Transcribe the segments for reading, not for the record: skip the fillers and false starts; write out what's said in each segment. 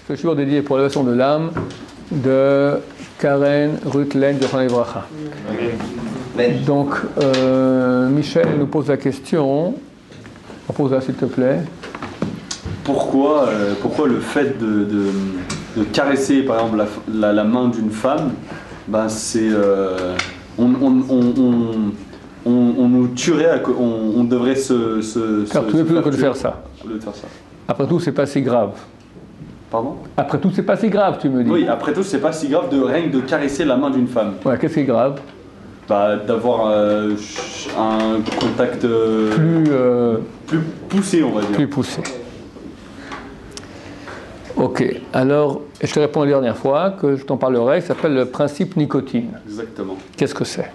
ce jour dédié pour l'élévation de l'âme de Karen Rutlen de Livracha. Donc, Michel nous pose la question. Pose-la s'il te plaît. Pourquoi le fait de caresser par exemple la main d'une femme, ben c'est on nous tuerait, on devrait car tu veux plus que de faire ça. Après tout, c'est pas si grave. Pardon ? Après tout, c'est pas si grave, tu me dis. Oui, après tout, c'est pas si grave de rien que de caresser la main d'une femme. Ouais, qu'est-ce qui est grave ? Bah, d'avoir un contact plus poussé, on va dire. Plus poussé. Ok, alors, je te réponds la dernière fois que je t'en parlerai, ça s'appelle le principe nicotine. Exactement. Qu'est-ce que c'est ?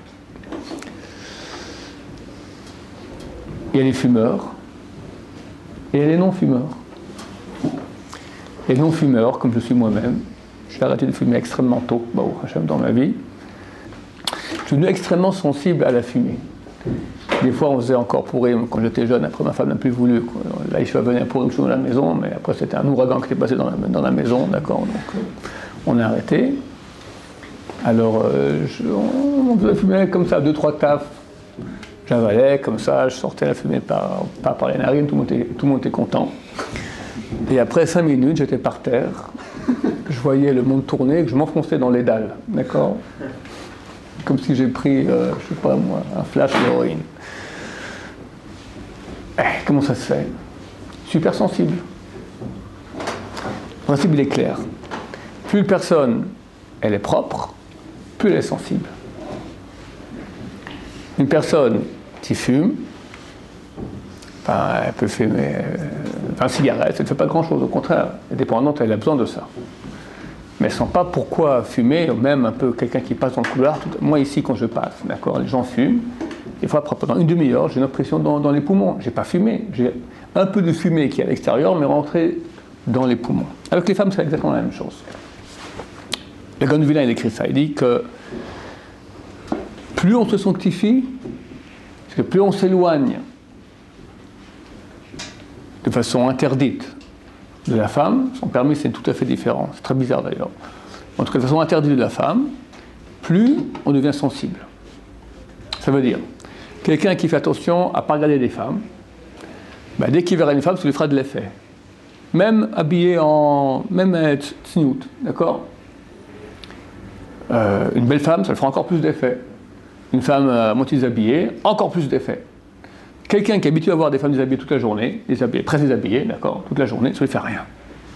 Il y a les fumeurs et il y a les non-fumeurs. Les non-fumeurs, comme je suis moi-même, j'ai arrêté de fumer extrêmement tôt, dans ma vie. Je suis devenu extrêmement sensible à la fumée. Des fois, on faisait encore pourrir, quand j'étais jeune, après ma femme n'a plus voulu. Là, je venait pourrir une chose dans la maison, mais après, c'était un ouragan qui était passé dans la maison, d'accord, donc on a arrêté. Alors, on faisait fumer comme ça, 2-3 tafs. J'avalais comme ça, je sortais la fumée pas par les narines, tout le monde était content. Et après 5 minutes, j'étais par terre, je voyais le monde tourner, que je m'enfonçais dans les dalles, d'accord ? Comme si j'ai pris, je sais pas moi, un flash d'héroïne. Comment ça se fait ? Super sensible. Le principe, il est clair. Plus une personne, elle est propre, plus elle est sensible. Une personne qui fume, elle peut fumer 20 cigarettes, elle ne fait pas grand-chose, au contraire. Elle est dépendante, elle a besoin de ça. Mais elle ne sent pas pourquoi fumer, même un peu quelqu'un qui passe dans le couloir. Moi ici, quand je passe, d'accord, les gens fument. Des fois, pendant une demi-heure, j'ai une oppression dans les poumons. Je n'ai pas fumé. J'ai un peu de fumée qui est à l'extérieur, mais rentrée dans les poumons. Avec les femmes, c'est exactement la même chose. Le Gonvillin, il écrit ça. Il dit que plus on se sanctifie, parce que plus on s'éloigne de façon interdite de la femme, son permis c'est tout à fait différent, c'est très bizarre d'ailleurs. En tout cas, de façon interdite de la femme, plus on devient sensible. Ça veut dire, quelqu'un qui fait attention à ne pas regarder des femmes, dès qu'il verra une femme, ça lui fera de l'effet. Même habillé même tsniout, d'accord ? Une belle femme, ça lui fera encore plus d'effet. Une femme à moitié déshabillée, encore plus d'effet. Quelqu'un qui est habitué à voir des femmes déshabillées toute la journée, très déshabillées, d'accord, toute la journée, ça ne lui fait rien.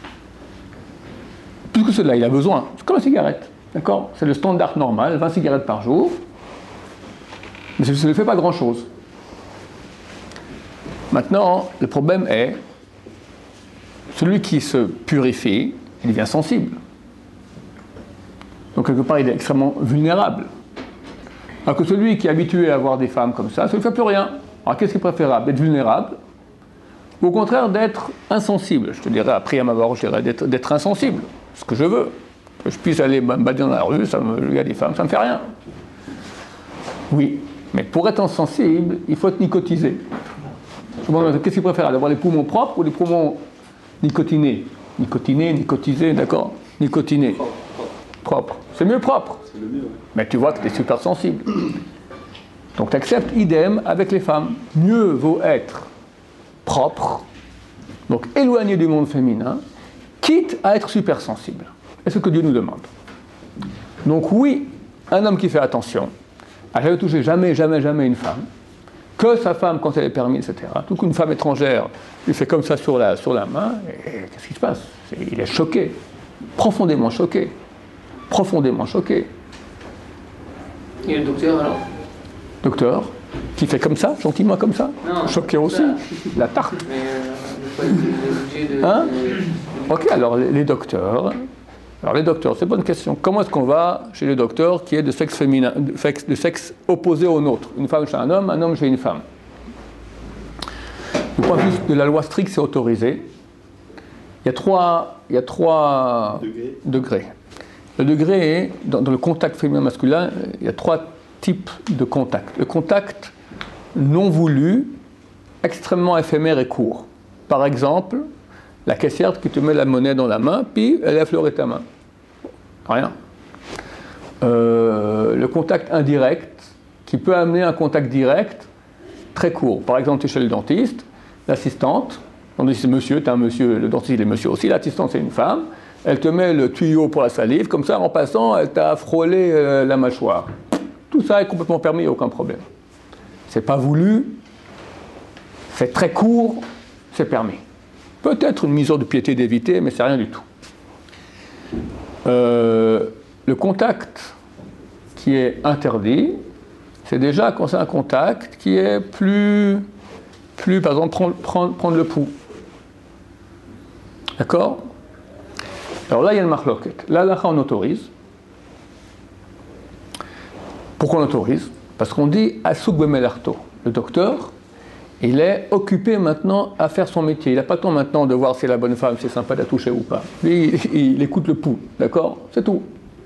Plus que cela, il a besoin. C'est comme la cigarette, d'accord ? C'est le standard normal, 20 cigarettes par jour, mais ça ne lui fait pas grand-chose. Maintenant, le problème est, celui qui se purifie, il devient sensible. Donc quelque part, il est extrêmement vulnérable. Alors que celui qui est habitué à voir des femmes comme ça ne lui fait plus rien. Alors qu'est-ce qui est préférable ? D'être vulnérable ou au contraire d'être insensible ? Je te dirais, après à ma barre, je dirais d'être insensible. Ce que je veux. Que je puisse aller me balader dans la rue, il y a des femmes, ça ne me fait rien. Oui, mais pour être insensible, il faut être nicotisé. Qu'est-ce qui est préférable ? D'avoir les poumons propres ou les poumons nicotinés ? Nicotisés, d'accord ? Nicotinés. Propre. C'est mieux propre. C'est le mieux, ouais. Mais tu vois que tu es super sensible. Donc tu acceptes idem avec les femmes. Mieux vaut être propre, donc éloigné du monde féminin, quitte à être super sensible. Et c'est ce que Dieu nous demande. Donc oui, un homme qui fait attention, à jamais toucher jamais une femme, que sa femme quand elle est permise, etc. Tout qu'une femme étrangère lui fait comme ça sur la main, et qu'est-ce qui se passe ? Il est choqué, profondément choqué. Profondément choqué. Et le docteur alors ? Docteur, qui fait comme ça, gentiment comme ça, non, choqué aussi, ça. La tarte. Mais pas obligé de... Hein ? Ok, alors les docteurs. Alors les docteurs, c'est une bonne question. Comment est-ce qu'on va chez le docteur qui est de sexe féminin, de sexe opposé au nôtre ? Une femme chez un homme chez une femme. Du point de vue de la loi stricte, c'est autorisé. Il y a trois degrés. Le degré est, dans le contact féminin-masculin, il y a 3 types de contacts. Le contact non voulu, extrêmement éphémère et court. Par exemple, La caissière qui te met la monnaie dans la main, puis elle a effleuré ta main. Rien. Le contact indirect, qui peut amener un contact direct très court. Par exemple, tu es chez le dentiste, l'assistante, on dit c'est monsieur, tu es un monsieur, le dentiste il est monsieur aussi, l'assistante c'est une femme, elle te met le tuyau pour la salive, comme ça en passant, elle t'a frôlé la mâchoire. Tout ça est complètement permis, il n'y a aucun problème. C'est pas voulu, c'est très court, c'est permis. Peut-être une mesure de piété d'éviter, mais c'est rien du tout. Le contact qui est interdit, c'est déjà quand c'est un contact qui est plus par exemple, prendre le pouls. D'accord? Alors là, il y a une marloquette. Là, on autorise. Pourquoi on autorise? Parce qu'on dit Assouk bemelarto. Le docteur, il est occupé maintenant à faire son métier. Il n'a pas le temps maintenant de voir si la bonne femme, c'est sympa de la toucher ou pas. Lui, il écoute le pouls. D'accord? C'est tout.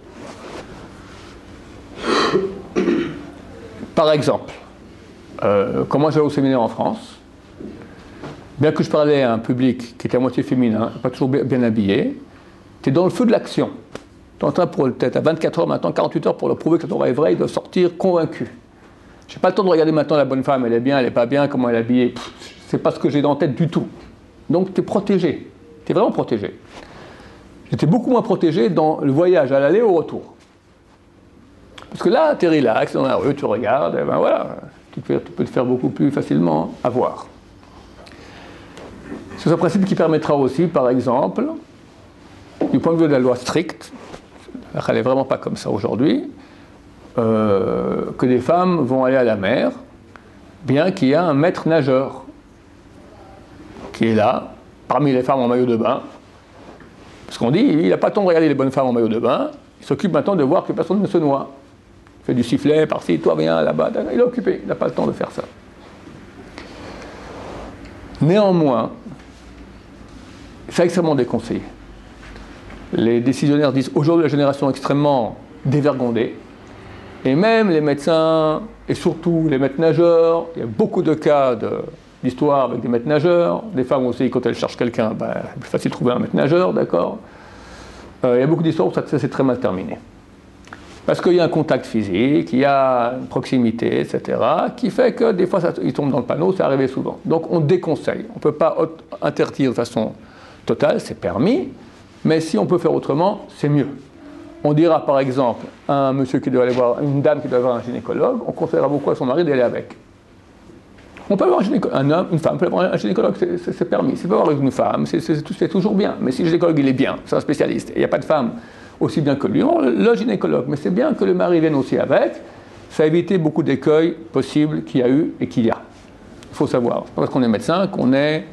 Par exemple, quand moi j'allais au séminaire en France, bien que je parlais à un public qui était à moitié féminin, pas toujours bien habillé, tu es dans le feu de l'action. Tu es en train pour peut-être à 24 heures maintenant, 48 heures pour leur prouver que ton rêve vrai, il doit sortir convaincu. Je n'ai pas le temps de regarder maintenant la bonne femme, elle est bien, elle n'est pas bien, comment elle est habillée. C'est pas ce que j'ai dans la tête du tout. Donc tu es protégé. Tu es vraiment protégé. J'étais beaucoup moins protégé dans le voyage à l'aller et au retour. Parce que là, tu es relax, dans la rue, tu regardes, et ben voilà, tu peux te faire beaucoup plus facilement avoir. C'est un principe qui permettra aussi, par exemple, du point de vue de la loi stricte, elle n'est vraiment pas comme ça aujourd'hui, que des femmes vont aller à la mer, bien qu'il y ait un maître nageur qui est là, parmi les femmes en maillot de bain. Parce qu'on dit, il n'a pas le temps de regarder les bonnes femmes en maillot de bain, il s'occupe maintenant de voir que personne ne se noie. Il fait du sifflet par-ci, toi viens là-bas, il est occupé, il n'a pas le temps de faire ça. Néanmoins, c'est extrêmement déconseillé. Les décisionnaires disent aujourd'hui la génération est extrêmement dévergondée, et même les médecins, et surtout les maîtres nageurs, il y a beaucoup de cas d'histoire avec des maîtres nageurs, des femmes aussi, quand elles cherchent quelqu'un, c'est plus facile de trouver un maître nageur, d'accord. Il y a beaucoup d'histoires où ça s'est très mal terminé. Parce qu'il y a un contact physique, il y a une proximité, etc., qui fait que des fois, ils tombent dans le panneau, c'est arrivé souvent. Donc on déconseille. On ne peut pas interdire de façon totale, c'est permis, mais si on peut faire autrement, c'est mieux. On dira par exemple à un monsieur qui doit aller voir, une dame qui doit voir un gynécologue, on conseillera beaucoup à son mari d'aller avec. On peut avoir un homme, une femme peut avoir un gynécologue, c'est permis. S'il peut avoir une femme, c'est toujours bien. Mais si le gynécologue il est bien, c'est un spécialiste, et il n'y a pas de femme aussi bien que lui, le gynécologue. Mais c'est bien que le mari vienne aussi avec, ça a évité beaucoup d'écueils possibles qu'il y a eu et qu'il y a. Il faut savoir. C'est pas parce qu'on est médecin qu'on est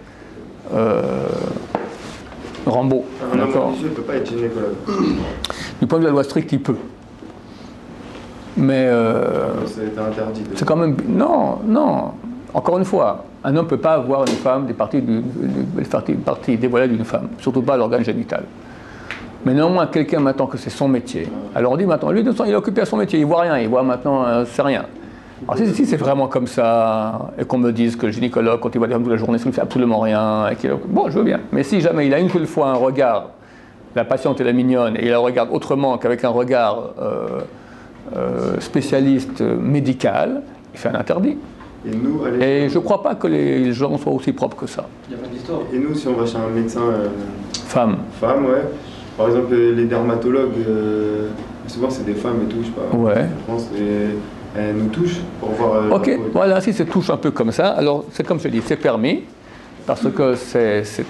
Rambo. Un homme religieux ne peut pas être gynécologue. Du point de vue de la loi stricte, il peut. Mais c'est interdit. C'est quand même... Non. Encore une fois, un homme ne peut pas avoir une femme des parties dévoilées d'une femme, surtout pas l'organe génital. Mais néanmoins, quelqu'un maintenant que c'est son métier, alors on dit maintenant, lui, il est occupé à son métier, il voit rien, il voit maintenant, c'est rien. Alors si c'est vraiment comme ça, et qu'on me dise que le gynécologue, quand il voit des femmes toute la journée, ça ne fait absolument rien, et bon, je veux bien. Mais si jamais il a une seule fois un regard, la patiente est la mignonne, et il la regarde autrement qu'avec un regard spécialiste médical, il fait un interdit. Et je ne crois pas que les gens soient aussi propres que ça. Il n'y a pas d'histoire. Et nous, si on va chez un médecin... Femme, ouais. Par exemple, les dermatologues, souvent c'est des femmes et tout, je sais pas. Ouais. Je pense, et elles nous touchent pour voir... ok, voilà, si ça touche un peu comme ça, alors c'est comme je dis, c'est permis, parce que c'est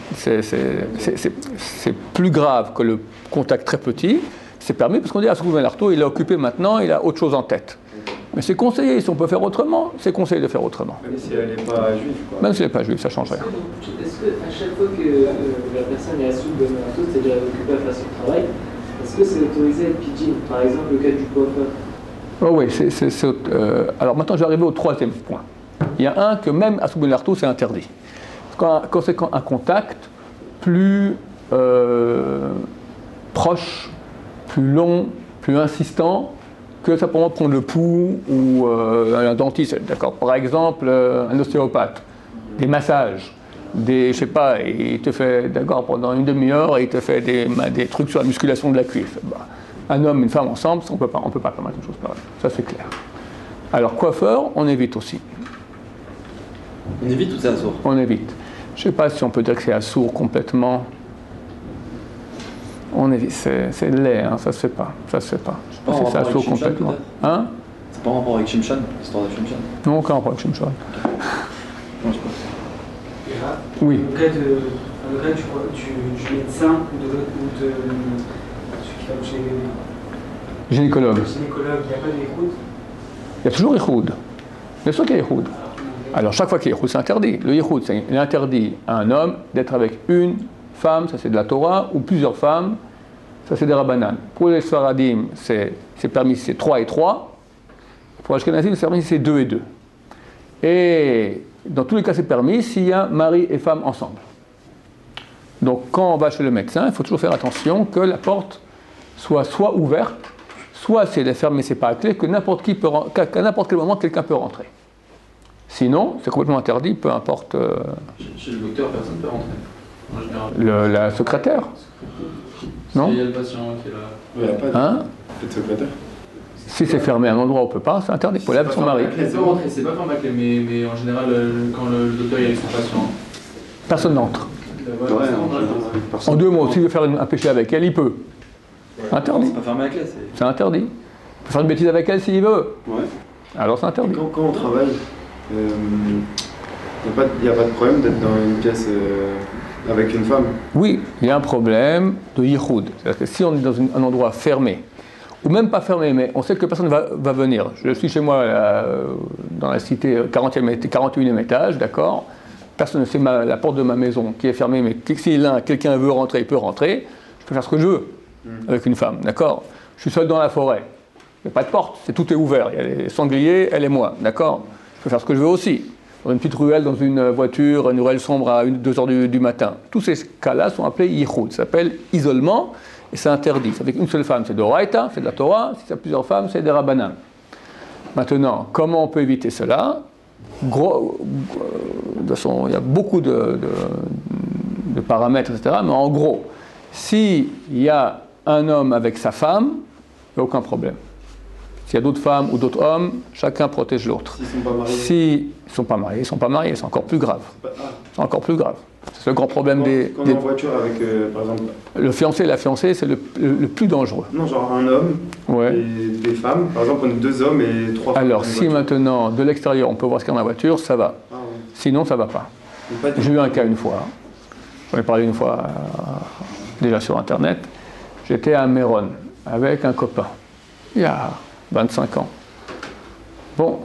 plus grave que le contact très petit, c'est permis, parce qu'on dit à ce l'arteau, il est occupé maintenant, il a autre chose en tête. Mais c'est conseillé, si on peut faire autrement, c'est conseillé de faire autrement. Même si elle n'est pas juive, quoi. Même si elle n'est pas juive, ça ne change rien. Est-ce qu'à chaque fois que la personne est assise de marteau, c'est-à-dire occupée à faire son travail, est-ce que c'est autorisé à être pidgin? Par exemple, le cas du coiffeur. Oh oui, alors maintenant, je vais arriver au troisième point. Il y a un que même à Souben Lartaud, c'est interdit. Quand c'est un contact plus proche, plus long, plus insistant, que simplement prendre le pouls ou un dentiste, d'accord. Par exemple, un ostéopathe, des massages. je sais pas, il te fait, d'accord, pendant une demi-heure, et il te fait des trucs sur la musculation de la cuisse. Bah, un homme et une femme ensemble, on peut pas permettre une chose pareille. Ça, c'est clair. Alors, coiffeur, on évite aussi. On évite ou c'est assourd? On évite. Je sais pas si on peut dire que c'est assourd complètement. On évite. C'est laid, hein, ça se fait pas. Ça se fait pas. pas en C'est rapport avec assourd Shimshon, complètement. peut-être Hein? C'est pas en rapport avec Shimshon, l'histoire de Shimshon? Non, aucun rapport avec Shimshon. Non, je sais pas. Et là, Oui. le cas du médecin ou de celui qui va chez Gynécologue. le gynécologue, il n'y a pas d'écoute. Il y a toujours Ihoud. Bien sûr qu'il y a Ihoud. Alors, chaque fois qu'il y a Ihoud, c'est interdit. Le Ihoud, c'est interdit à un homme d'être avec une femme, ça c'est de la Torah, ou plusieurs femmes, ça c'est des Rabbanan. Pour les Sfaradim, c'est permis, c'est 3 et 3. Pour les Ashkenazim, c'est permis, c'est 2 et 2. Et dans tous les cas, c'est permis s'il y a mari et femme ensemble. Donc, quand on va chez le médecin, il faut toujours faire attention que la porte soit ouverte, soit si elle est fermée, c'est pas à clé, qu'à n'importe quel moment, quelqu'un peut rentrer. Sinon, c'est complètement interdit, peu importe. Chez le docteur, personne ne peut rentrer. En général. La secrétaire. Non? Il y a le patient qui est là. Il n'y a pas de, Hein? de secrétaire. Si c'est fermé à un endroit où on peut pas, c'est interdit. Il faut lève son mari. Elle peut rentrer, c'est pas fermé à clé, mais en général, quand le docteur est avec son patient. Personne n'entre. Ouais, En 2 mots, s'il veut faire un péché avec elle, il peut. Interdit. C'est pas fermé à clé, c'est. C'est interdit. Il peut faire une bêtise avec elle s'il veut. Ouais. Alors c'est interdit. Quand on travaille, il n'y a pas de problème d'être dans une pièce avec une femme. Oui, il y a un problème de yichoud. C'est-à-dire que si on est dans un endroit fermé, ou même pas fermé, mais on sait que personne va venir. Je suis chez moi dans la cité 41e étage, d'accord? Personne ne sait la porte de ma maison qui est fermée, mais si quelqu'un veut rentrer, il peut rentrer. Je peux faire ce que je veux avec une femme, d'accord? Je suis seul dans la forêt. Il n'y a pas de porte, tout est ouvert. Il y a les sangliers, elle et moi, d'accord? Je peux faire ce que je veux aussi. Dans une petite ruelle, dans une voiture, une ruelle sombre à 2 heures du matin. Tous ces cas-là sont appelés yichoud. Ça s'appelle isolement et c'est interdit. Ça fait qu'une seule femme, c'est de Oraïta, c'est de la Torah. Si ça a plusieurs femmes, c'est des Rabbanan. Maintenant, comment on peut éviter cela? De toute façon, il y a beaucoup de paramètres, etc. Mais en gros, s'il y a un homme avec sa femme, il n'y a aucun problème. S'il y a d'autres femmes ou d'autres hommes, chacun protège l'autre. S'ils ne sont pas mariés. S'ils ne sont pas mariés, ils ne sont pas mariés, c'est encore plus grave. C'est encore plus grave. C'est le grand problème Quand on est en voiture avec, par exemple. Le fiancé et la fiancée, c'est le plus dangereux. Non, genre un homme Ouais. et des femmes. Par exemple, on est 2 hommes et 3 femmes. Alors, dans une si voiture. maintenant, de l'extérieur, on peut voir ce qu'il y a dans la voiture, ça va. Ah, ouais. Sinon, ça ne va pas. Mais pas du- J'ai eu un cas une fois. J'en ai parlé une fois déjà sur Internet. J'étais à Méron avec un copain, il y a 25 ans. Bon,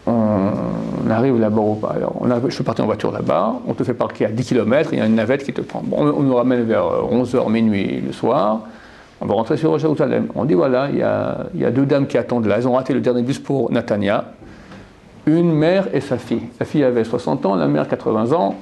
on arrive là-bas ou pas. Alors, je suis parti en voiture là-bas, on te fait parquer à 10 km, il y a une navette qui te prend. Bon, on nous ramène vers 11h, minuit le soir. On va rentrer sur Jérusalem. On dit voilà, il y a 2 dames qui attendent là. Elles ont raté le dernier bus pour Netanya. Une mère et sa fille. La fille avait 60 ans, la mère 80 ans.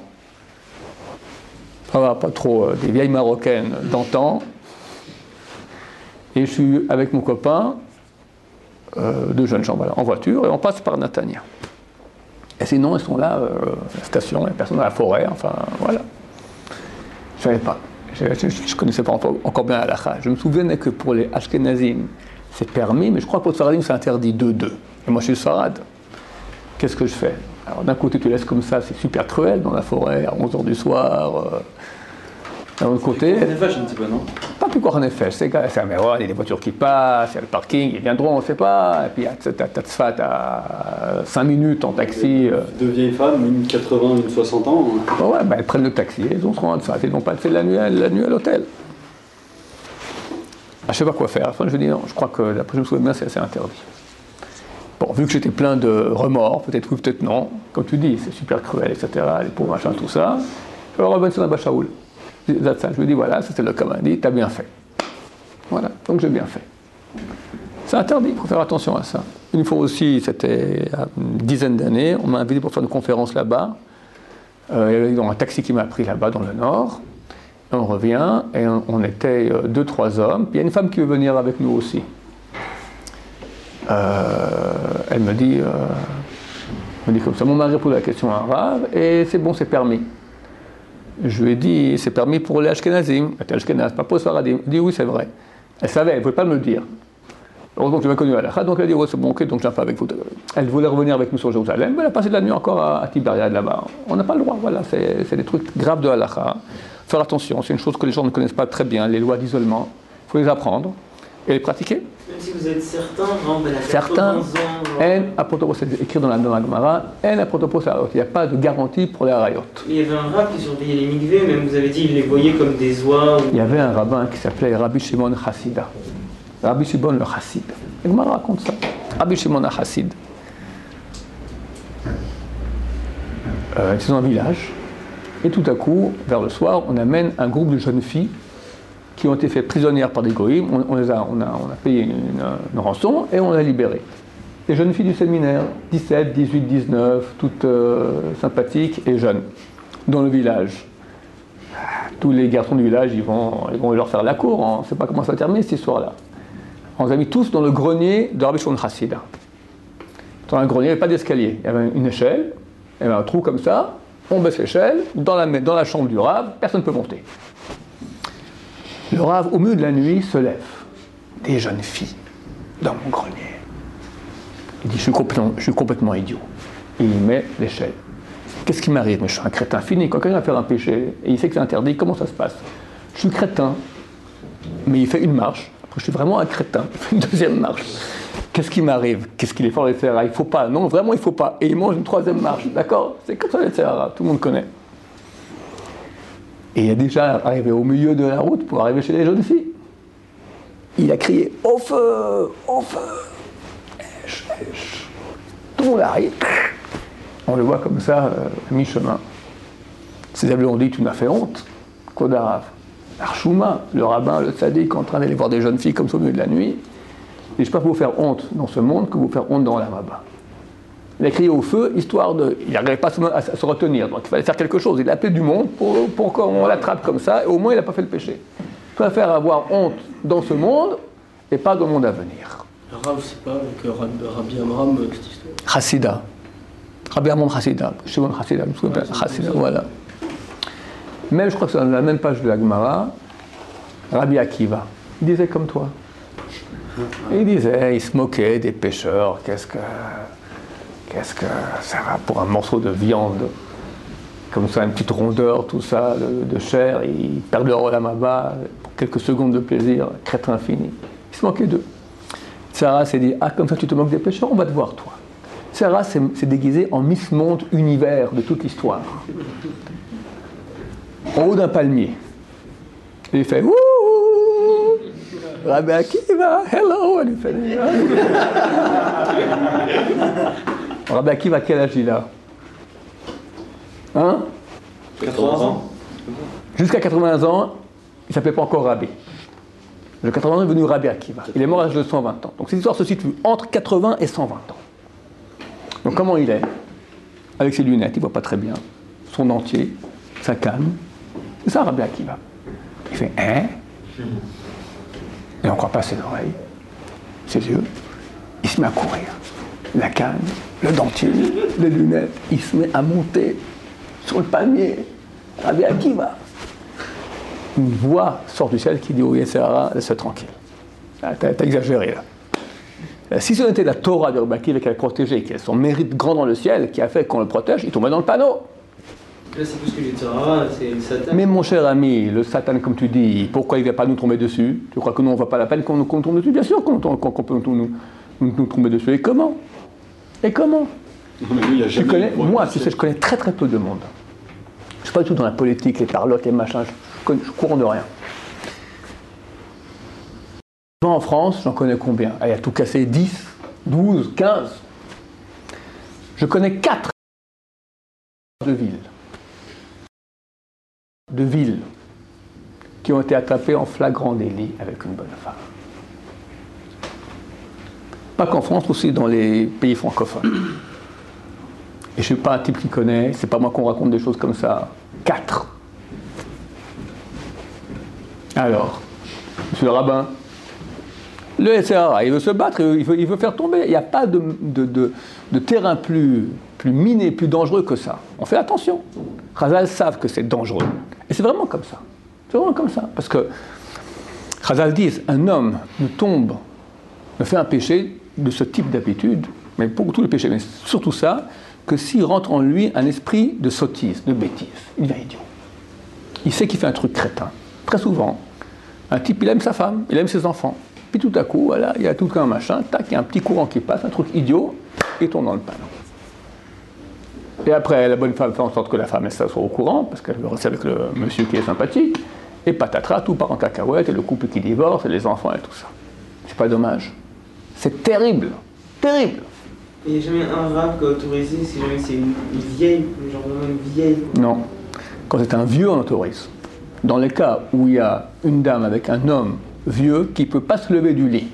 Ça va, pas trop des vieilles marocaines d'antan. Et je suis avec mon copain, 2 jeunes gens, voilà, en voiture, et on passe par Netanya. Et sinon, elles sont là, à la station, il n'y a personne dans la forêt, enfin, voilà. Je ne savais pas. Je ne connaissais pas encore bien la halakha. Je me souvenais que pour les Ashkenazim, c'est permis, mais je crois que pour les Sfaradim, c'est interdit 2-2. Et moi, je suis Sfarad. Qu'est-ce que je fais? Alors, d'un côté, tu laisses comme ça, c'est super cruel, dans la forêt, à 11h du soir. D'un autre côté, C'est vache un petit peu, non? pas plus quoi en effet. C'est un Méron, il y a des voitures qui passent, il y a le parking, ils viendront, on ne sait pas. Et puis, t'as Tzfat à 5 minutes en taxi. 2 vieilles femmes, une 80, une 60 ans. Ouais, elles prennent le taxi, elles seront en Tzfat, ils vont passer la nuit à l'hôtel. Je ne sais pas quoi faire. À la fin, je dis non, je crois que d'après je me souviens bien, c'est assez interdit. Bon, vu que j'étais plein de remords, peut-être oui, peut-être non, comme tu dis, c'est super cruel, etc., les pauvres machins, tout ça, je vais revenir sur la Bachaoul. Je lui dis voilà, ça c'est le commun, dit, t'as bien fait. Voilà, donc j'ai bien fait. C'est interdit, il faut faire attention à ça. Une fois aussi, c'était à une dizaine d'années, on m'a invité pour faire une conférence là-bas. Il y avait un taxi qui m'a pris là-bas dans le nord. Et on revient, et on était 2-3 hommes, puis il y a une femme qui veut venir avec nous aussi. Elle me dit comme ça, mon mari pose la question en arabe, et c'est bon, c'est permis. Je lui ai dit, c'est permis pour les Ashkenazim. Elle était Ashkenaz, pas pour les Sfaradim. Elle dit, oui, c'est vrai. Elle savait, elle ne pouvait pas me le dire. Heureusement que j'avais connu Halakha, donc elle a dit, ouais, c'est bon, ok, donc je la fais avec vous. Elle voulait revenir avec nous sur Jérusalem, mais elle a passé de la nuit encore à Tibériade là-bas. On n'a pas le droit, voilà, c'est des trucs graves de Halakha. Faire attention, c'est une chose que les gens ne connaissent pas très bien, les lois d'isolement. Il faut les apprendre et les pratiquer. Même si vous êtes certain, Certains, en apotropos, c'est écrit dans la Gemara, en apotropos, il n'y a pas de garantie pour les harayot. Il y avait un rab qui surveillait les mikvés, même vous avez dit il les voyait comme des oies. Il y avait un rabbin qui s'appelait Rabbi Shimon Hassida. Rabbi Shimon le Hassid. La Gemara raconte ça. Rabbi Shimon le Hassid. C'est dans un village. Et tout à coup, vers le soir, on amène un groupe de jeunes filles qui ont été faites prisonnières par des goïms. On a payé une rançon et on les a libérées. Des jeunes filles du séminaire, 17, 18, 19, toutes sympathiques et jeunes, dans le village. Tous les garçons du village, ils vont leur faire la cour. On ne sait pas comment ça va terminer cette histoire-là. On les a mis tous dans le grenier de Rabbi Shimon Hassida. Dans le grenier, il n'y avait pas d'escalier. Il y avait une échelle, il y avait un trou comme ça. On baisse l'échelle, dans la chambre du Rav, personne ne peut monter. Le Rav, au milieu de la nuit, se lève. Des jeunes filles, dans mon grenier. Il dit, je suis complètement idiot. Et il met l'échelle. Qu'est-ce qui m'arrive? Mais je suis un crétin fini. Quand quelqu'un va faire un péché, et il sait que c'est interdit, comment ça se passe? Je suis crétin, mais il fait une marche. Après, je suis vraiment un crétin. Il fait une deuxième marche. Qu'est-ce qui m'arrive? Qu'est-ce qu'il est fort, les Sahara? Il ne faut pas. Non, vraiment, il ne faut pas. Et il mange une troisième marche. D'accord? C'est comme ça, les Sahara. Tout le monde connaît. Et il est déjà arrivé au milieu de la route pour arriver chez les jeunes filles. Il a crié « Au feu! Au feu !» Tout le monde arrive. On le voit comme ça, à mi-chemin. Ses amis ont dit « Tu m'as fait honte, Kodarav. » Archouma, le rabbin, le tzaddik, en train d'aller voir des jeunes filles comme ça au milieu de la nuit. Et je ne peux pas vous faire honte dans ce monde que vous faire honte dans la Maba. Il a crié au feu, histoire de... Il n'arrivait pas à se retenir, donc il fallait faire quelque chose. Il a appelé du monde pour qu'on l'attrape comme ça, et au moins il n'a pas fait le péché. Il préfère avoir honte dans ce monde, et pas dans le monde à venir. Le Rav, c'est pas avec Rabbi Amram, cette histoire. Hassida. Rabbi Amram Hassida. Shimon Hassida, Hassida, voilà. Même, je crois que c'est dans la même page de la Gemara, Rabbi Akiva. Il disait comme toi. Il disait, il se moquait des pêcheurs, qu'est-ce que ça va pour un morceau de viande, comme ça, une petite rondeur, tout ça, de chair, il perd leur olam haba pour quelques secondes de plaisir, crétin infini. Il se moquait d'eux. Sarah s'est dit, ah, comme ça tu te moques des pêcheurs, on va te voir toi. Sarah s'est déguisée en Miss Monde univers de toute l'histoire. En haut d'un palmier. Et il fait, wouh! Rabbi Akiva, hello! Elle lui fait, Rabbi Akiva, quel âge il a? Hein? 80 ans. Jusqu'à 80 ans, il ne s'appelait pas encore Rabbi. Le 80 ans est venu Rabbi Akiva. Il est mort à l'âge de 120 ans. Donc cette histoire se situe entre 80 et 120 ans. Donc comment il est? Avec ses lunettes, il ne voit pas très bien. Son dentier, sa canne. C'est ça Rabbi Akiva. Il fait, hein? Et on ne croit pas à ses oreilles, ses yeux. Il se met à courir. La canne, le dentier, les lunettes. Il se met à monter sur le palmier. Rabbi Akiva. Une voix sort du ciel qui dit au Yetzirah, laisse-le tranquille. T'as exagéré là. Si ce n'était la Torah de Rabbi Akiva qu'elle protégeait, qui a son mérite grand dans le ciel, qui a fait qu'on le protège, il tombait dans le panneau. Là, c'est plus que les Yetzirah, c'est le Satan. Mais mon cher ami, le Satan, comme tu dis, pourquoi il ne vient pas nous tomber dessus? Tu crois que nous, on ne voit pas la peine qu'on tombe dessus? Bien sûr qu'on peut nous tomber dessus. Et comment? Et comment? Mais lui, il a jamais connais, moi, tu sais, je connais très très peu de monde. Je ne suis pas du tout dans la politique, les parlottes, les machins, je cours de rien. En France, j'en connais combien? Il y a tout cassé 10, 12, 15. Je connais 4 de villes qui ont été attrapées en flagrant délit avec une bonne femme. Pas qu'en France, aussi dans les pays francophones. Et je ne suis pas un type qui connaît, c'est pas moi qu'on raconte des choses comme ça. 4. Alors, monsieur le rabbin, le SRA, il veut se battre, il veut faire tomber. Il n'y a pas de terrain plus miné, plus dangereux que ça. On fait attention. Chazal savent que c'est dangereux. Et c'est vraiment comme ça. C'est vraiment comme ça. Parce que Chazal disent, un homme ne fait un péché de ce type d'habitude, mais pour tous les péchés, mais surtout ça, que s'il rentre en lui un esprit de sottise, de bêtise, il devient idiot. Il sait qu'il fait un truc crétin. Très souvent, un type, il aime sa femme, il aime ses enfants. Puis tout à coup, voilà, il y a tout un machin, tac, il y a un petit courant qui passe, un truc idiot, et il tombe dans le panneau. Et après, la bonne femme fait en sorte que la femme, elle soit au courant, parce qu'elle reste avec le monsieur qui est sympathique, et patatras, tout part en cacahuète, et le couple qui divorce, et les enfants, et tout ça. C'est pas dommage. C'est terrible. Terrible. Il n'y a jamais un rab qui a autorisé si jamais c'est une vieille, genre vraiment une vieille. Non. Quand c'est un vieux, on autorise. Dans les cas où il y a une dame avec un homme vieux qui ne peut pas se lever du lit,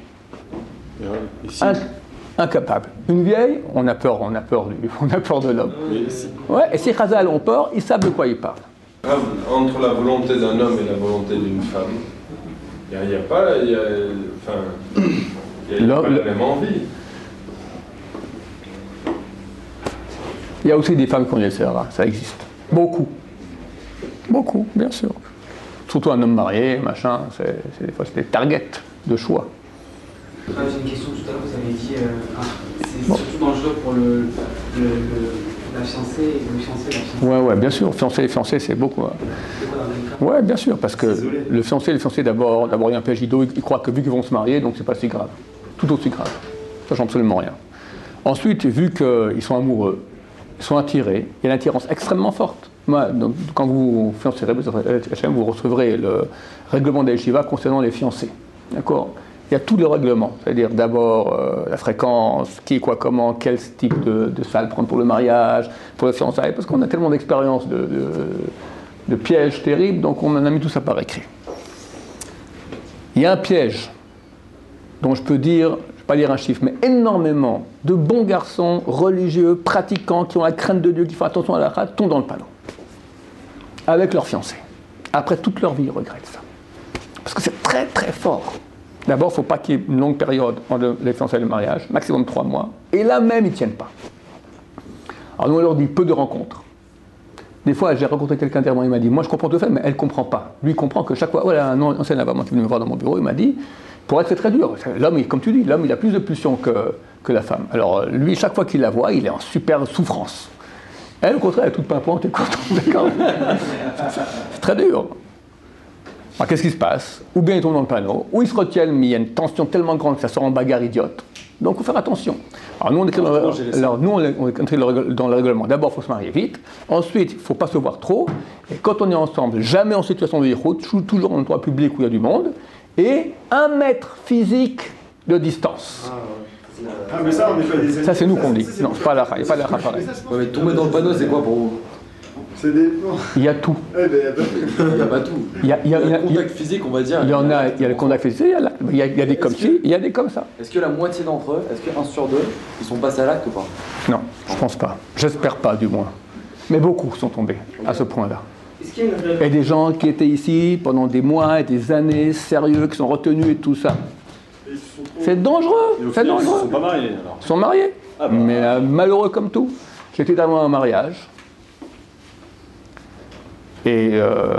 incapable. Une vieille, on a peur de l'homme. Ouais, et si Chazal ont peur, ils savent de quoi ils parlent. Entre la volonté d'un homme et la volonté d'une femme, il n'y a pas la même envie. Il y a aussi des femmes qui ont des sœurs, ça existe. Beaucoup. Beaucoup, bien sûr. Surtout un homme marié, machin, des fois c'est des targets de choix. J'ai une question tout à l'heure, vous avez dit, c'est surtout dangereux pour la fiancée et le fiancé, la fiancée. Ouais, bien sûr, fiancé et fiancé, c'est beaucoup. Ouais, bien sûr, parce que le fiancé, d'abord, il y a un péage d'eau, ils croient que vu qu'ils vont se marier, donc c'est pas si grave. Tout aussi grave. Ça change absolument rien. Ensuite, vu qu'ils sont amoureux, ils sont attirés, il y a une attirance extrêmement forte. Moi, donc, quand vous fiancerez, vous recevrez le règlement des Yeshiva concernant les fiancés. D'accord ? Il y a tous les règlements, c'est-à-dire d'abord la fréquence, qui, quoi, comment, quel type de salle prendre pour le mariage, pour le fiançailles, parce qu'on a tellement d'expériences de pièges terribles, donc on en a mis tout ça par écrit. Il y a un piège dont je peux dire, je ne vais pas dire un chiffre, mais énormément de bons garçons religieux, pratiquants, qui ont la crainte de Dieu, qui font attention à la rate, tombent dans le panneau. Avec leur fiancé. Après toute leur vie, ils regrettent ça. Parce que c'est très très fort. D'abord, il ne faut pas qu'il y ait une longue période entre les fiançailles et le mariage, maximum 3 mois. Et là même, ils ne tiennent pas. Alors nous, on leur dit peu de rencontres. Des fois, j'ai rencontré quelqu'un dernièrement, il m'a dit, moi je comprends tout fait, mais elle ne comprend pas. Lui, il comprend que chaque fois, voilà, un ancien avocat qui est venu me voir dans mon bureau, il m'a dit, pour être c'est très dur. L'homme, comme tu dis, l'homme, il a plus de pulsions que la femme. Alors lui, chaque fois qu'il la voit, il est en super souffrance. Elle, au contraire, elle est toute pimpante et contente. C'est très dur. Alors qu'est-ce qui se passe? Ou bien ils tombent dans le panneau, ou ils se retiennent, mais il y a une tension tellement grande que ça sort en bagarre idiote. Donc il faut faire attention. Alors nous, on écrit dans le règlement. D'abord, il faut se marier vite. Ensuite, il ne faut pas se voir trop. Et quand on est ensemble, jamais en situation de yichout, toujours dans un endroit public où il y a du monde. Et 1 mètre physique de distance. Mais ça, on est pas des Ça, c'est nous qu'on dit. Non, c'est pas la il n'y a pas la pareil. Ouais, mais tomber dans le panneau, c'est quoi pour vous? C'est des... Il y a tout. Il n'y a pas tout. Il y a le contact physique, on va dire. Il y a le contact physique, il y a des comme ci, il y a des comme ça. Est-ce que la moitié d'entre eux, est-ce que 1 sur 2, ils sont passés à l'acte ou pas? Non, je pense pas. J'espère pas, du moins. Mais beaucoup sont tombés à ce point-là. Et des gens qui étaient ici pendant des mois et des années, sérieux, qui sont retenus et tout ça. C'est dangereux. C'est dangereux. Ils sont pas mariés alors. Ils sont mariés. Ah bah, mais malheureux comme tout. J'étais dans un mariage. Et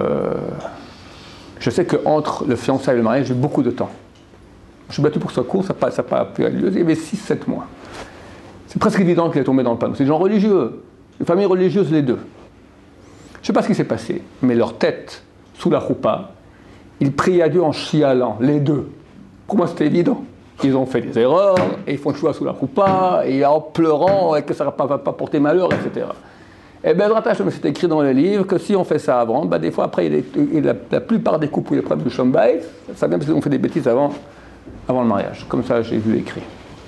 je sais qu'entre le fiançailles et le mariage, j'ai eu beaucoup de temps. Je suis battu pour ce cours, ça n'a pas pu avoir lieu. Il y avait 6-7 mois. C'est presque évident qu'il est tombé dans le panneau. C'est des gens religieux, des familles religieuses, les deux. Je ne sais pas ce qui s'est passé, mais leur tête, sous la choupa, ils prient à Dieu en chialant, les deux. Pour moi, c'était évident. Ils ont fait des erreurs, et ils font le choix sous la choupa, et en pleurant, et que ça ne va pas porter malheur, etc. Et bien, c'est écrit dans le livre que si on fait ça avant, ben, des fois, après, la plupart des couples où il y a des problèmes de Shombaï, ça vient parce qu'ils ont fait des bêtises avant le mariage. Comme ça, j'ai vu écrit.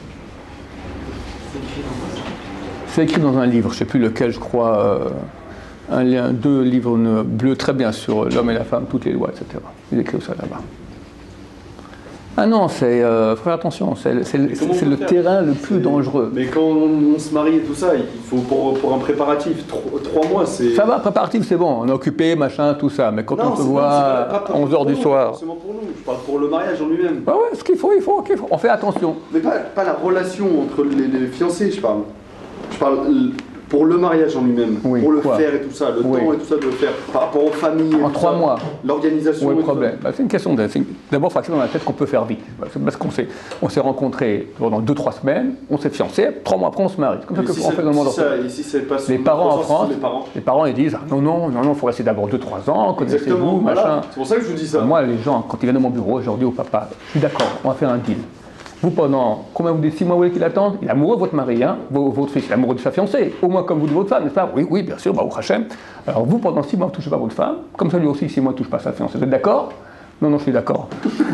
C'est écrit dans un livre, je ne sais plus lequel, je crois, 2 livres bleus très bien sur l'homme et la femme, toutes les lois, etc. Il écrit ça là-bas. Ah non, faut faire attention, c'est le terrain le plus dangereux. Mais quand on se marie et tout ça, il faut pour un préparatif, 3 mois, c'est... Ça va, préparatif, c'est bon, on est occupé, machin, tout ça, mais quand on se voit à 11h du soir... C'est pour nous, je parle pour le mariage en lui-même. Ah ouais, ce qu'il faut, on fait attention. Mais pas la relation entre les fiancés, je parle pour le mariage en lui-même, Oui, pour le quoi? faire et tout ça, le Oui. temps et tout ça de le faire, par rapport aux familles, et En tout 3 ça, mois. l'organisation. Où est et le tout ça. problème? C'est une question de. D'abord, il faut accepter dans la tête qu'on peut faire vite. C'est parce on s'est rencontrés pendant 2-3 semaines, on s'est fiancés, 3 mois après on se marie. C'est comme ça qu'on fait dans le monde entier. Ici, c'est pas Les parents en 300, France, les parents. ils disent non, il faut rester d'abord 2-3 ans, Exactement, connaissez-vous, machin. voilà. C'est pour ça que je vous dis ça. Moi, les gens, quand ils viennent à mon bureau, je leur dis au papa, je suis d'accord, on va faire un deal. Vous, pendant combien vous dites 6 mois, vous voulez qu'il attende? Il est amoureux de votre mari, hein? Votre fils, il est amoureux de sa fiancée, au moins comme vous de votre femme, n'est-ce pas? Oui, bien sûr, au Hachem. Alors vous, pendant 6 mois, vous ne touchez pas votre femme, comme ça lui aussi, 6 mois, ne touche pas sa fiancée. Vous êtes d'accord? Non, je suis d'accord.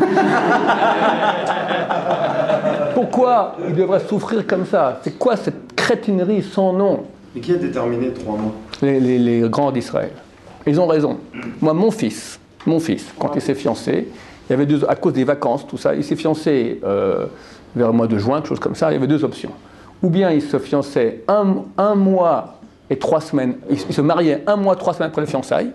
Pourquoi il devrait souffrir comme ça? C'est quoi cette crétinerie sans nom? Et qui a déterminé 3 mois? Les grands d'Israël. Ils ont raison. Moi, mon fils, quand il s'est fiancé, il y avait à cause des vacances, tout ça, il s'est fiancé vers le mois de juin, quelque chose comme ça, il y avait 2 options. Ou bien il se fiançait un mois et 3 semaines, il se mariait 1 mois, 3 semaines après les fiançailles.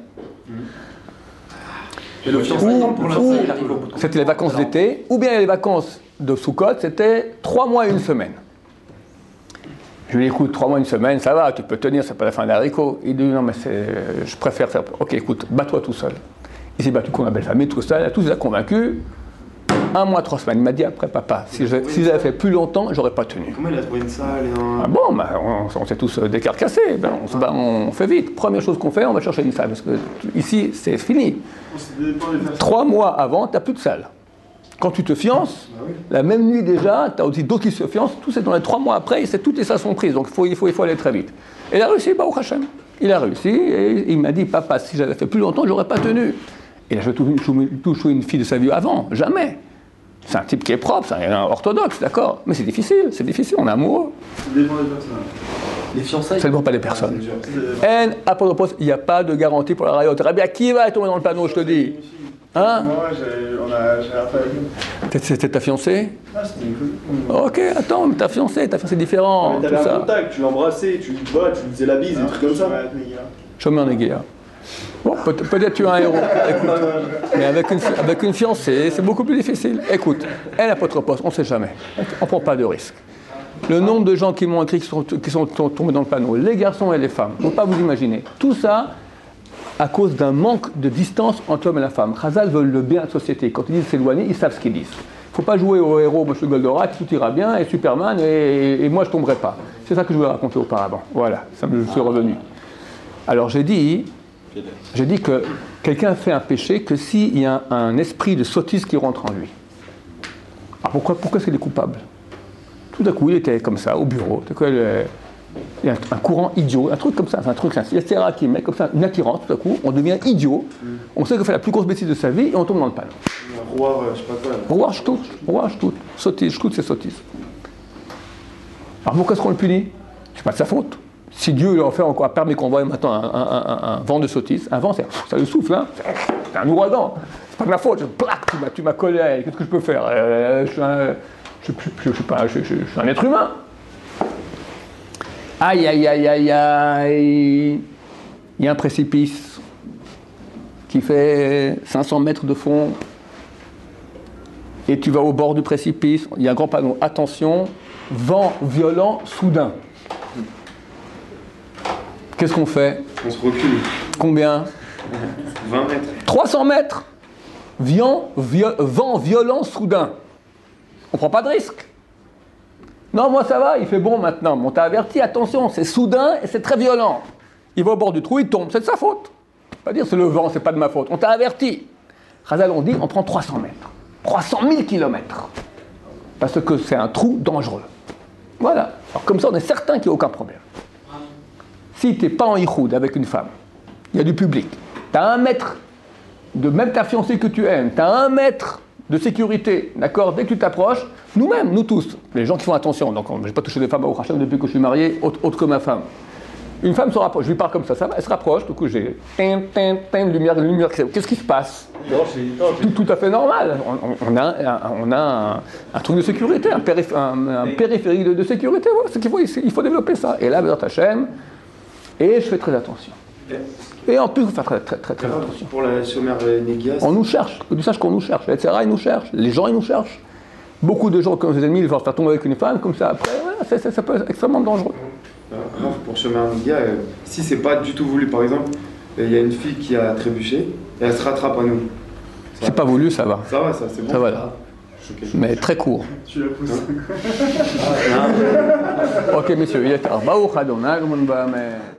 Et le fiançailles, pour l'instant, il arrive au bout. C'était les vacances d'été, ou bien les vacances de Sukkot, c'était 3 mois et 1 semaine. Je lui dis, écoute, 3 mois, 1 semaine, ça va, tu peux tenir, c'est pas la fin de l'haricot. Il dit, non, mais je préfère faire. Ok, écoute, bats-toi tout seul. Il s'est battu contre la belle famille, tout ça, tous les a convaincus. 1 mois, 3 semaines. Il m'a dit après, papa, si j'avais fait plus longtemps, j'aurais pas tenu. Comment il a trouvé une salle et un... Ah bon, on s'est tous décarcassés. On fait vite. Première chose qu'on fait, on va chercher une salle. Parce que ici, c'est fini. 3 mois avant, tu n'as plus de salle. Quand tu te fiances, la même nuit déjà, tu as aussi d'autres qui se fiancent. Tout c'est dans les 3 mois après, et toutes les salles sont prises. Donc il faut aller très vite. Et il a réussi, Baruch Hashem. Il a réussi, et il m'a dit, papa, si j'avais fait plus longtemps, j'aurais pas tenu. Et là, je vais toucher une fille de sa vie avant. Jamais. C'est un type qui est propre, c'est un orthodoxe, d'accord. Mais c'est difficile, on est amoureux. Ça dépend des personnes. Les fiançailles. Ça ne dépend pas des personnes. Il n'y a pas de garantie pour la rayot. Rabia, qui va tomber dans le panneau, je te dis? Hein? Moi, j'ai affaire avec nous. C'était ta fiancée? Ah, c'était une copine. Ok, attends, mais ta fiancée, c'est différent. Tu avais un contact, tu l'embrassais, tu lui faisais la bise, des trucs comme ça. Chemin Néguéa. Bon, peut-être tu es un héros. Écoute, mais avec une fiancée, c'est beaucoup plus difficile. Écoute, elle n'a pas trop poste, on ne sait jamais. On ne prend pas de risque. Le nombre de gens qui m'ont écrit qui sont tombés dans le panneau, les garçons et les femmes, il ne faut pas vous imaginer. Tout ça à cause d'un manque de distance entre l'homme et la femme. Chazal veulent le bien de la société. Quand ils disent s'éloigner, ils savent ce qu'ils disent. Il ne faut pas jouer au héros, M. Goldorak, tout ira bien, et Superman, et moi je ne tomberai pas. C'est ça que je voulais raconter auparavant. Voilà, ça me suis revenu. Alors j'ai dit que quelqu'un fait un péché que s'il y a un esprit de sottise qui rentre en lui. Alors pourquoi est-ce qu'il est coupable? Tout d'un coup, il était comme ça, au bureau. Il y a un courant idiot, un truc comme ça, il y a Sarah qui met comme ça une attirance, tout à coup, on devient idiot, on sait qu'il fait la plus grosse bêtise de sa vie et on tombe dans le panneau. Rouar, je sais pas quoi. Rouar, shtout, sottise, shtout c'est sottise. Alors pourquoi est-ce qu'on le punit? C'est pas de sa faute. Si Dieu lui a fait encore permis qu'on voie maintenant un vent de sottise, un vent, ça le souffle, hein, c'est un ouragan, c'est pas de ma faute, tu m'as collé, qu'est-ce que je peux faire? Je suis un être humain. Aïe, aïe, aïe, aïe, aïe. Il y a un précipice qui fait 500 mètres de fond. Et tu vas au bord du précipice. Il y a un grand panneau. Attention, vent violent soudain. Qu'est-ce qu'on fait? On se recule. Combien? 20 mètres. 300 mètres. Vent violent soudain. On ne prend pas de risque. Non, moi ça va, il fait bon maintenant. On t'a averti, attention, c'est soudain et c'est très violent. Il va au bord du trou, il tombe, c'est de sa faute. Pas dire c'est le vent, c'est pas de ma faute. On t'a averti. Chazal, on dit, on prend 300 mètres. 300 000 kilomètres. Parce que c'est un trou dangereux. Voilà. Alors comme ça, on est certain qu'il n'y a aucun problème. Si tu n'es pas en ichoud avec une femme, il y a du public, tu as 1 mètre, de même ta fiancée que tu aimes, tu as 1 mètre de sécurité, d'accord? Dès que tu t'approches, nous-mêmes, nous tous, les gens qui font attention, donc je n'ai pas touché des femmes au Hachem depuis que je suis marié, autre que ma femme. Une femme se rapproche, je lui parle comme ça va, elle se rapproche, du coup j'ai lumière, qu'est-ce qui se passe? Tout à fait normal. On a un truc de sécurité, un périphérique de sécurité, voilà, c'est qu'il faut, il faut développer ça. Et là, Bézat Hachem, et je fais très attention. Et en plus, il faut faire très attention. Pour la chômeur Néguia, on nous cherche, que tu saches qu'on nous cherche. Les Tzara, ils nous cherchent, les gens, ils nous cherchent. Beaucoup de gens, comme ses ennemis, ils vont se faire tomber avec une femme, comme ça, après, voilà, ça peut être extrêmement dangereux. Pour chemin Amiga, si c'est pas du tout voulu, par exemple, il y a une fille qui a trébuché et elle se rattrape à nous. C'est pas voulu, ça va. Ça va, ça, c'est bon. Ça va là. Mais très court. Tu la pousses. Ok, messieurs, il est tard.